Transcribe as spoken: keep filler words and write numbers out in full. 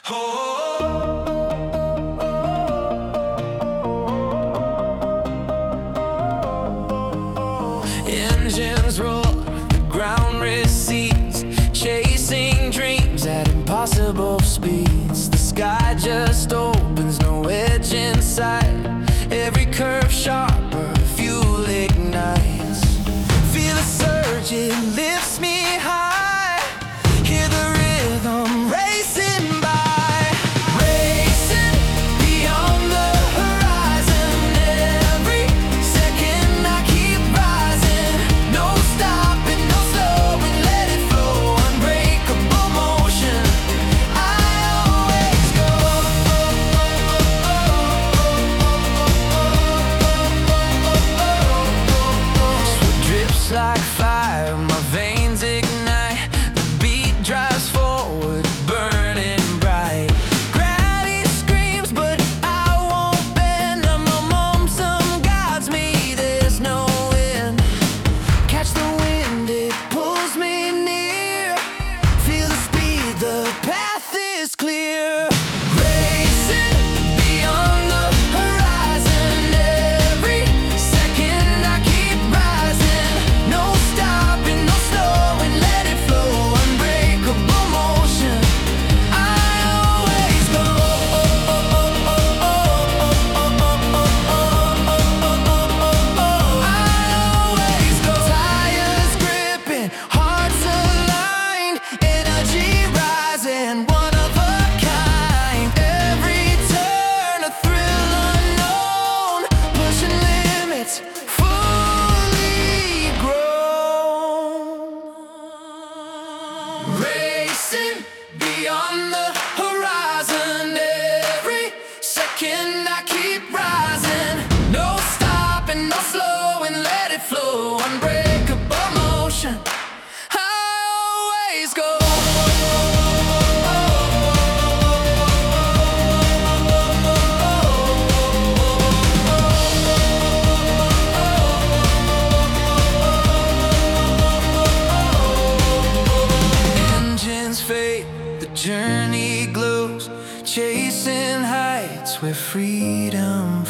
Engines roar, the ground recedes, chasing dreams at impossible speeds. The sky just opens, no edge in sight. Every curve sharper, fuel ignites. Feel the surge, it lifts me high. Hear the rhythm racing by, racing beyond the horizon. Every second I keep rising, no stopping, no slowing, let it flow. Unbreakable motion, I always go. Sweat drips like fire, my veins ignite. The beat drives forward, burning bright. Gravity screams, but I won't bend. My momentum guides me, there's no end. Catch the wind, it pulls me near. Feel the speed, the path is clear. Racing beyond the horizon. Every second I keep rising, no stopping, no slowing, let it flow. Unbreakable motion, I always go. I always go. Tires gripping, hearts aligned, energy rising, one of a kind. Every turn a thrill unknown, pushing limits, fully grown. Racing beyond the horizon. Every second I keep rising, no stopping, no slowing, let it flow. Unbreakable motion, I always go. Engines fade, the journey glows, chasing heights where freedom